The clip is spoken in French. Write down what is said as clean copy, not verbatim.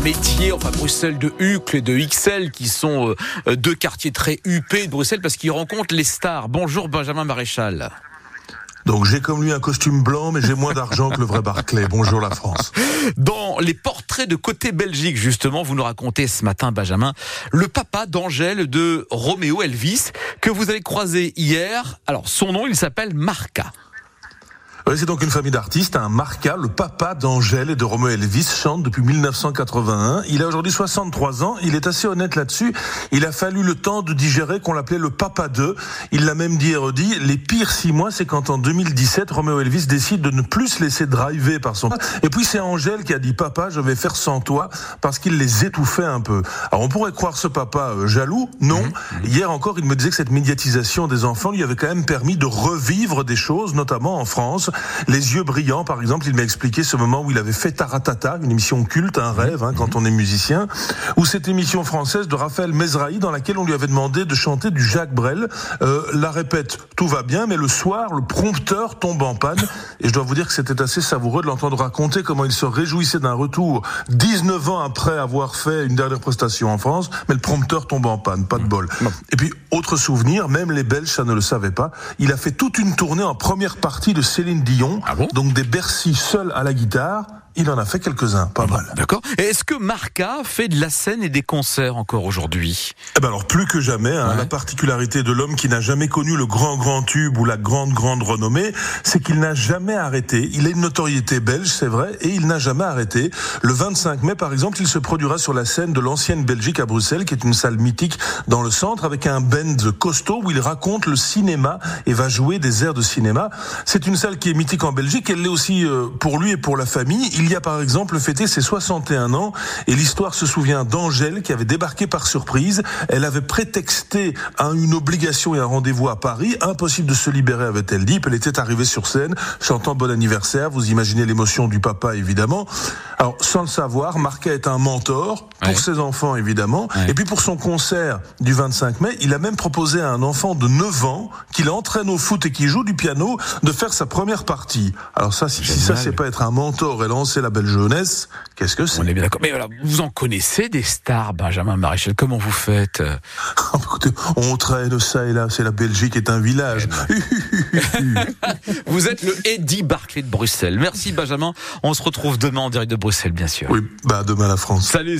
métiers, enfin Bruxelles de Uccle et de XL, qui sont deux quartiers très huppés de Bruxelles parce qu'ils rencontrent les stars. Bonjour Benjamin Maréchal. Donc j'ai comme lui un costume blanc, mais j'ai moins d'argent que le vrai Barclay. Bonjour la France. Dans les portraits de côté Belgique, justement, vous nous racontez ce matin, Benjamin, le papa d'Angèle de Roméo Elvis, que vous avez croisé hier. Alors son nom, il s'appelle Marca. Oui, c'est donc une famille d'artistes, Marca, le papa d'Angèle et de Roméo Elvis, chante depuis 1981. Il a aujourd'hui 63 ans, il est assez honnête là-dessus. Il a fallu le temps de digérer qu'on l'appelait le papa d'eux. Il l'a même dit et redit, les pires 6 mois, c'est quand en 2017, Roméo Elvis décide de ne plus se laisser driver par son papa. Et puis c'est Angèle qui a dit, papa, je vais faire sans toi, parce qu'il les étouffait un peu. Alors on pourrait croire ce papa jaloux, non. Hier encore, il me disait que cette médiatisation des enfants lui avait quand même permis de revivre des choses, notamment en France. Les yeux brillants, par exemple, il m'a expliqué ce moment où il avait fait Taratata, une émission culte, un rêve, quand on est musicien, ou cette émission française de Raphaël Mesrahi dans laquelle on lui avait demandé de chanter du Jacques Brel. La répète, tout va bien, mais le soir, le prompteur tombe en panne. Et je dois vous dire que c'était assez savoureux de l'entendre raconter comment il se réjouissait d'un retour 19 ans après avoir fait une dernière prestation en France, mais le prompteur tombe en panne, pas de bol. Et puis, autre souvenir, même les Belges, ça ne le savaient pas, il a fait toute une tournée en première partie de Céline Dion, donc des Bercy seul à la guitare. Il en a fait quelques-uns, pas mal. D'accord. Et est-ce que Marca fait de la scène et des concerts encore aujourd'hui ? Eh ben alors plus que jamais, la particularité de l'homme qui n'a jamais connu le grand tube ou la grande renommée, c'est qu'il n'a jamais arrêté. Il a une notoriété belge, c'est vrai, et il n'a jamais arrêté. Le 25 mai, par exemple, il se produira sur la scène de l'ancienne Belgique à Bruxelles, qui est une salle mythique dans le centre, avec un band costaud où il raconte le cinéma et va jouer des airs de cinéma. C'est une salle qui est mythique en Belgique, elle l'est aussi pour lui et pour la famille. Il y a par exemple fêté ses 61 ans et l'histoire se souvient d'Angèle qui avait débarqué par surprise. Elle avait prétexté à une obligation et un rendez-vous à Paris. Impossible de se libérer, avait-elle dit. Elle était arrivée sur scène chantant bon anniversaire. Vous imaginez l'émotion du papa, évidemment. Alors, sans le savoir, Marca est un mentor pour ses enfants, évidemment. Et puis pour son concert du 25 mai, il a même proposé à un enfant de 9 ans qu'il entraîne au foot et qui joue du piano de faire sa première partie. Alors ça, si ça c'est pas être un mentor et lancer la belle jeunesse, qu'est-ce que c'est ? On est bien d'accord. Mais voilà, vous en connaissez des stars, Benjamin Maréchal. Comment vous faites ? Écoutez, on traîne ça et là. C'est la Belgique est un village. Vous êtes le Eddie Barclay de Bruxelles. Merci Benjamin. On se retrouve demain en direct de Bruxelles, bien sûr. Oui, demain la France. Salut.